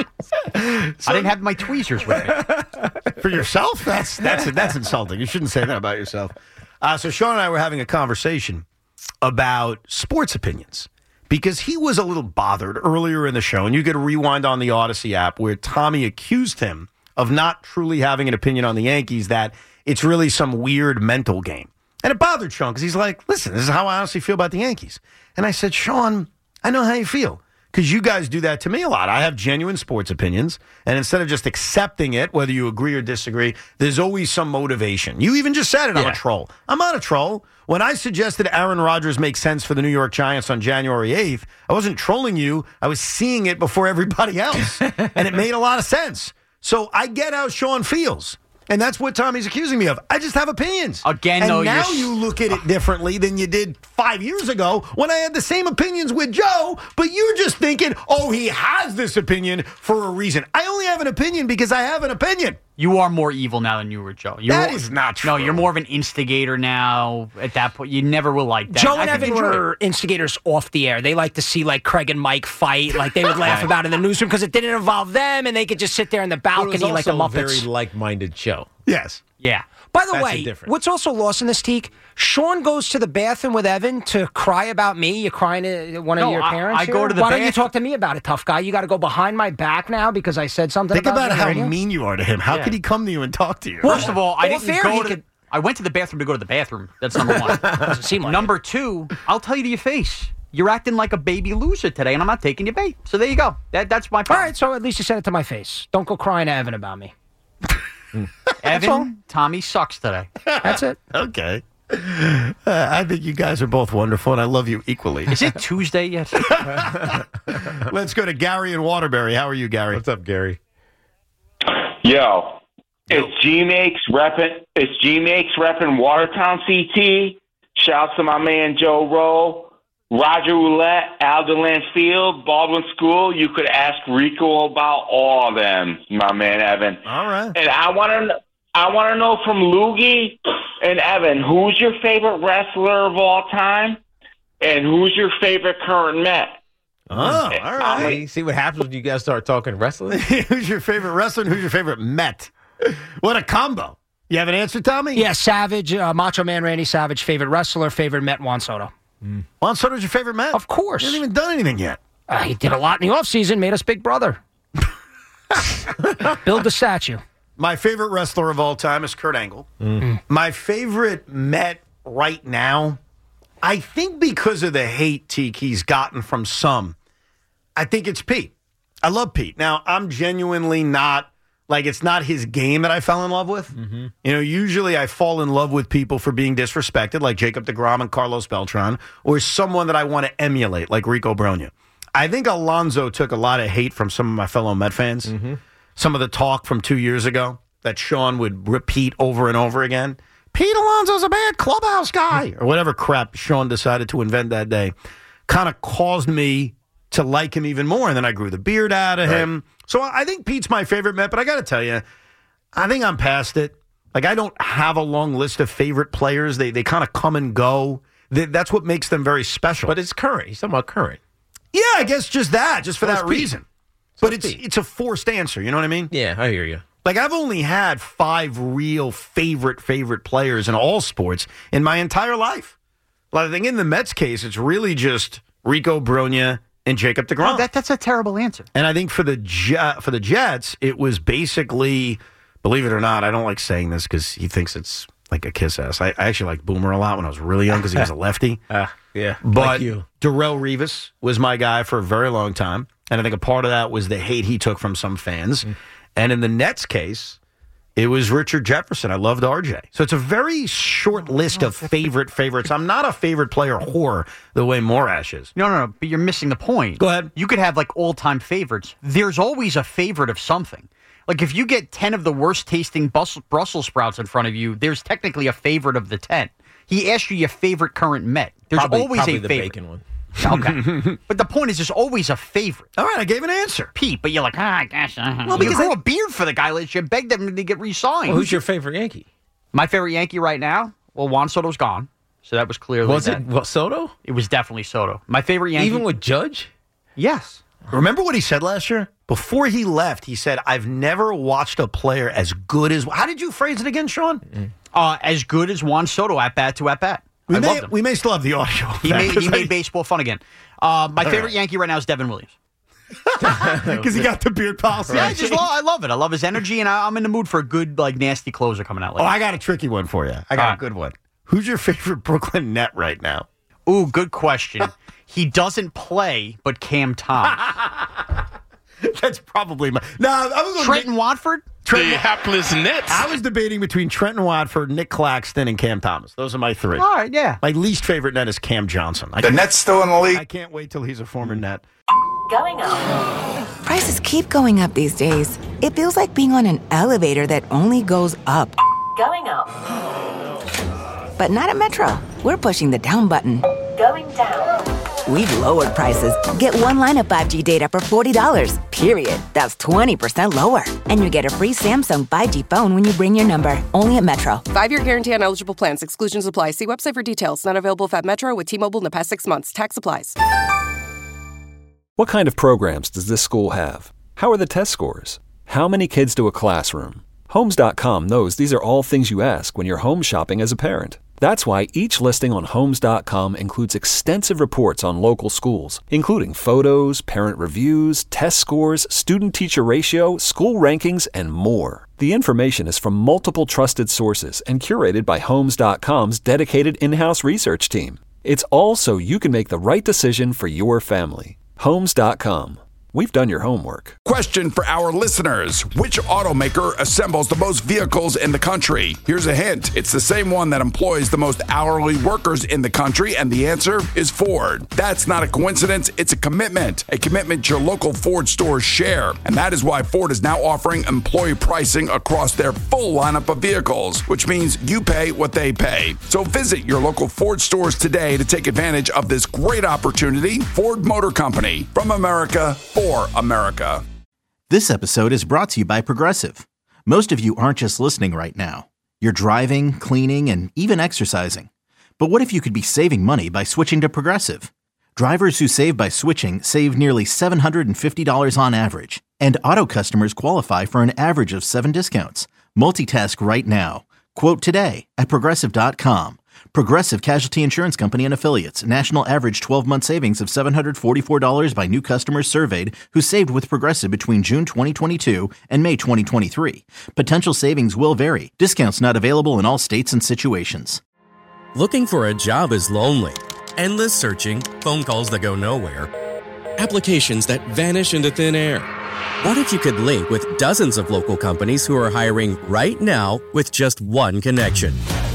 I didn't have my tweezers with me. For yourself? That's that's that's insulting. You shouldn't say that about yourself. Uh, so Sean and I were having a conversation about sports opinions because he was a little bothered earlier in the show, and you could rewind on the Odyssey app where Tommy accused him of not truly having an opinion on the Yankees, that it's really some weird mental game. And it bothered Sean because he's like, listen, this is how I honestly feel about the Yankees. And I said, Sean, I know how you feel. Because you guys do that to me a lot. I have genuine sports opinions, and instead of just accepting it, whether you agree or disagree, there's always some motivation. You even just said it, I'm Yeah. a troll. I'm not a troll. When I suggested Aaron Rodgers makes sense for the New York Giants on January eighth, I wasn't trolling you. I was seeing it before everybody else, and it made a lot of sense. So I get how Sean feels. And that's what Tommy's accusing me of. I just have opinions. Again, and though, now you're- you look at it differently than you did five years ago when I had the same opinions with Joe, but you're just thinking, oh, he has this opinion for a reason. I only have an opinion because I have an opinion. You are more evil now than you were, Joe. You're That more- is not true. No, you're more of an instigator now. At that point, you never will like that. Joe I and think Evan enjoy it. were instigators off the air. They like to see like Craig and Mike fight. Like they would laugh Right. about it in the newsroom because it didn't involve them, and they could just sit there in the But it was balcony like the also a Muppets. very like-minded show. Yes. Yeah. By the That's the way, difference. what's also lost in this, Teak? Sean goes to the bathroom with Evan to cry about me. You're crying to one of No, your I- parents. I go here? to the Why don't you bathroom- talk to me about it, tough guy? You got to go behind my back now because I said something Think about, about you on how the radio? mean you are to him. How Yeah. could he come to you and talk to you? First of all, I Well, didn't fair, go he to. could- I went to the bathroom to go to the bathroom. That's number one. Doesn't seem like Number two, I'll tell you to your face. You're acting like a baby loser today, and I'm not taking your bait. So there you go. That that's my All problem. right, so at least you said it to my face. Don't go crying to Evan about me. Evan, all. Tommy sucks today. That's it. Okay. Uh, I think you guys are both wonderful, and I love you equally. Is it Tuesday yet? Let's go to Gary in Waterbury. How are you, Gary? What's up, Gary? Yo, it's G-Makes repping, it's G-Makes repping Watertown C T. Shouts to my man Joe Rowe, Roger Roulette, Alderland Field, Baldwin School. You could ask Rico about all of them, my man Evan. All right. And I want to I want to know from Loogie and Evan, who's your favorite wrestler of all time? And who's your favorite current Met? Oh, all right. See, see what happens when you guys start talking wrestling? Who's your favorite wrestler and who's your favorite Met? What a combo. You have an answer, Tommy? Yeah, Savage, uh, Macho Man Randy Savage, favorite wrestler, favorite Met, Juan Soto. Juan Soto's your favorite Met? Of course. He hasn't even done anything yet. Uh, he did a lot in the offseason, made us big brother. Build the statue. My favorite wrestler of all time is Kurt Angle. Mm. My favorite Met right now, I think because of the hate Teak he's gotten from some, I think it's Pete. I love Pete. Now, I'm genuinely not, like, it's not his game that I fell in love with. Mm-hmm. You know, usually I fall in love with people for being disrespected, like Jacob deGrom and Carlos Beltran, or someone that I want to emulate, like Rico Brogna. I think Alonso took a lot of hate from some of my fellow Met fans. Mm-hmm. Some of the talk from two years ago that Sean would repeat over and over again. Pete Alonso's a bad clubhouse guy, or whatever crap Sean decided to invent that day, kind of caused me to like him even more. And then I grew the beard out of Right. him. So I think Pete's my favorite Met, but I got to tell you, I think I'm past it. Like, I don't have a long list of favorite players. They they kind of come and go. They, that's what makes them very special. But it's current. He's talking about current. Yeah, I guess just that, just for So that it's Pete. reason. So But it's it's Pete. it's a forced answer. You know what I mean? Yeah, I hear you. Like, I've only had five real favorite, favorite players in all sports in my entire life. Like, I think in the Mets case, it's really just Rico Brogna and Jacob deGrom. Oh, that, that's a terrible answer. And I think for the Je- for the Jets, it was basically, believe it or not, I don't like saying this because he thinks it's like a kiss ass. I, I actually liked Boomer a lot when I was really young because he was a lefty. Uh, yeah, But like you. Darrell Rivas was my guy for a very long time. And I think a part of that was the hate he took from some fans. Mm. And in the Nets case, it was Richard Jefferson. I loved R J. So it's a very short list of favorite favorites. I'm not a favorite player whore the way Morash is. No, no, no. But you're missing the point. Go ahead. You could have like all-time favorites. There's always a favorite of something. Like, if you get ten of the worst tasting Bus- Brussels sprouts in front of you, there's technically a favorite of the ten. He asked you your favorite current Met. There's Probably- always probably a the favorite. bacon one. Okay. But the point is, there's always a favorite. All right, I gave an answer. Pete, but you're like, ah, I guess. Uh, Well, you because grew I- a beard for the guy last year, begged him to get re-signed. Well, who's your favorite Yankee? My favorite Yankee right now? Well, Juan Soto's gone. So that was clearly Was that. it what, Soto? It was definitely Soto. My favorite Yankee. Even with Judge? Yes. Remember what he said last year? Before he left, he said, I've never watched a player as good as... How did you phrase it again, Sean? Mm-hmm. Uh, as good as Juan Soto at bat to at bat. We I may, loved him. we may still have the audio. of He that, made, 'cause he I- made baseball fun again. Uh, my All favorite right. Yankee right now is Devin Williams. Because he got the beard policy. Yeah, I just love, I love it. I love his energy, and I, I'm in the mood for a good, like, nasty closer coming out Oh, later. I got a tricky one for you. I got All a right. good one. Who's your favorite Brooklyn Net right now? Ooh, good question. He doesn't play, but Cam Thomas. That's probably my... No, I was going Trenton Watford? Trenton, hapless Nets. I was debating between Trenton Watford, Nick Claxton, and Cam Thomas. Those are my three. All right, yeah. My least favorite Net is Cam Johnson. I The can't- Nets still in the league? I can't wait till he's a former Net. Going up. Prices keep going up these days. It feels like being on an elevator that only goes up. Going up. But not at Metro. We're pushing the down button. Going down. We've lowered prices. Get one line of five G data for forty dollars, period. That's twenty percent lower. And you get a free Samsung five G phone when you bring your number. Only at Metro. Five-year guarantee on eligible plans. Exclusions apply. See website for details. Not available at Metro with T-Mobile in the past six months. Tax applies. What kind of programs does this school have? How are the test scores? How many kids do a classroom? Homes dot com knows these are all things you ask when you're home shopping as a parent. That's why each listing on Homes dot com includes extensive reports on local schools, including photos, parent reviews, test scores, student-teacher ratio, school rankings, and more. The information is from multiple trusted sources and curated by Homes dot com's dedicated in-house research team. It's all so you can make the right decision for your family. Homes dot com. We've done your homework. Question for our listeners. Which automaker assembles the most vehicles in the country? Here's a hint. It's the same one that employs the most hourly workers in the country, and the answer is Ford. That's not a coincidence. It's a commitment. A commitment your local Ford stores share. And that is why Ford is now offering employee pricing across their full lineup of vehicles, which means you pay what they pay. So visit your local Ford stores today to take advantage of this great opportunity. Ford Motor Company. From America, for America. This episode is brought to you by Progressive. Most of you aren't just listening right now. You're driving, cleaning, and even exercising. But what if you could be saving money by switching to Progressive? Drivers who save by switching save nearly seven hundred fifty dollars on average. And auto customers qualify for an average of seven discounts. Multitask right now. Quote today at Progressive dot com. Progressive Casualty Insurance Company and Affiliates. National average twelve-month savings of seven hundred forty-four dollars by new customers surveyed who saved with Progressive between June twenty twenty-two and May twenty twenty-three. Potential savings will vary. Discounts not available in all states and situations. Looking for a job is lonely. Endless searching, phone calls that go nowhere, applications that vanish into thin air. What if you could link with dozens of local companies who are hiring right now with just one connection?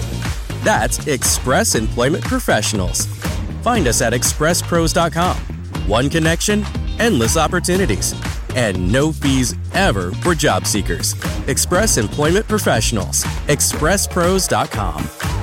That's Express Employment Professionals. Find us at express pros dot com. One connection, endless opportunities, and no fees ever for job seekers. Express Employment Professionals. express pros dot com.